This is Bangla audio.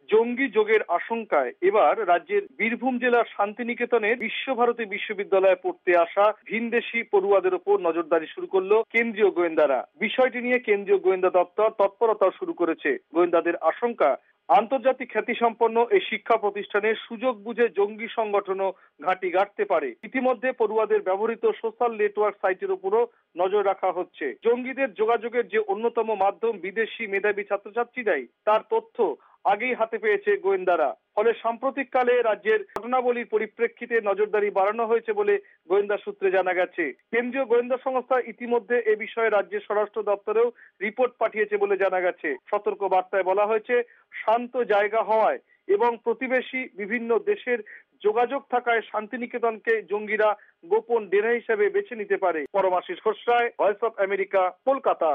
জঙ্গি যোগের আশঙ্কায় এবার রাজ্যের বীরভূম জেলার শান্তিনিকেতনের বিশ্বভারতী বিশ্ববিদ্যালয়ে পড়তে আসা ভিনদেশি পড়ুয়াদের উপর নজরদারি শুরু করলো কেন্দ্রীয় গোয়েন্দারা। বিষয়টি নিয়ে কেন্দ্রীয় গোয়েন্দা দপ্তর তৎপরতা শুরু করেছে। গোয়েন্দাদের আশঙ্কা, আন্তর্জাতিক খ্যাতিসম্পন্ন এই শিক্ষা প্রতিষ্ঠানে সুযোগ বুঝে জঙ্গি সংগঠনও ঘাঁটি গাড়তে পারে। ইতিমধ্যে পড়ুয়াদের ব্যবহৃত সোশ্যাল নেটওয়ার্ক সাইটের উপরও নজর রাখা হচ্ছে। জঙ্গিদের যোগাযোগের যে অন্যতম মাধ্যম বিদেশি মেধাবী ছাত্রছাত্রীরাই, তার তথ্য আগেই হাতে পেয়েছে গোয়েন্দারা। ফলে সাম্প্রতিককালে রাজ্যের ঘটনাবলীর পরিপ্রেক্ষিতে নজরদারি বাড়ানো হয়েছে বলে গোয়েন্দা সূত্রে জানা গেছে। কেন্দ্রীয় গোয়েন্দা সংস্থা ইতিমধ্যে এ বিষয়ে রাজ্যের স্বরাষ্ট্র দপ্তরেও রিপোর্ট পাঠিয়েছে বলে জানা গেছে। সতর্ক বার্তায় বলা হয়েছে, শান্ত জায়গা হওয়ায় এবং প্রতিবেশী বিভিন্ন দেশের যোগাযোগ থাকায় শান্তিনিকেতনকে জঙ্গিরা গোপন ডেরা হিসেবে বেছে নিতে পারে। Paramashis Ghosh Roy, Voice of America, Kolkata.